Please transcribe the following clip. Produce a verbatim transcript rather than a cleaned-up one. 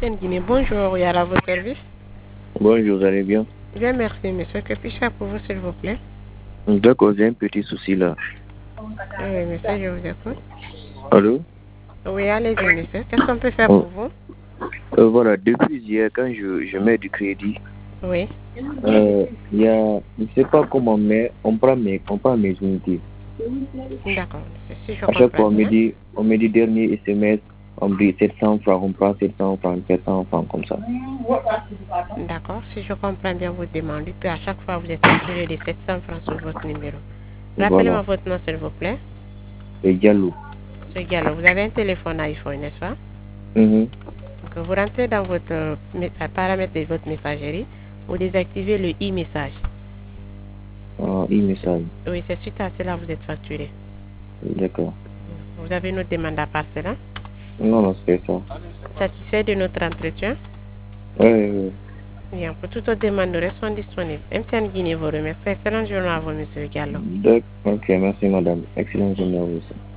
M T N Guinée, bonjour, il y a à votre service. Bonjour, vous allez bien? Bien, merci, monsieur. Que puis-je faire pour vous, s'il vous plaît? D'accord, j'ai un petit souci là. Oui, monsieur, je vous écoute. Allô? Oui, allez-y, monsieur. Qu'est-ce qu'on peut faire Oh, pour vous? euh, voilà, depuis hier, quand je, je mets du crédit, Oui. euh, il y a, je ne sais pas comment, mais on prend mes, on prend mes unités. D'accord, monsieur, si je À chaque comprends fois, on me bien. dit, on me dit dernier S M S, on me dit sept cents francs, on prend sept cents francs, sept cents francs, comme ça. D'accord, si je comprends bien votre demande, puis à chaque fois, vous êtes facturé de sept cents francs sur votre numéro. Voilà, Rappelez-moi votre nom, s'il vous plaît. c'est Diallo. Monsieur Gallo, vous avez un téléphone iPhone, n'est-ce pas? Mhm. Donc, vous rentrez dans votre euh, paramètre de votre messagerie, vous désactivez le e-message. Ah, e-message. Oui, c'est suite à cela que vous êtes facturé. D'accord. Vous avez une autre demande à part cela? Non, non, c'est ça. Satisfait de notre entretien? Oui, oui, oui. Bien, pour toute autre demande, nous restons disponibles. M T N Guinée vous remercie. Excellente journée à vous, monsieur Gallo. D'accord. Ok, merci madame. Excellente journée à vous aussi.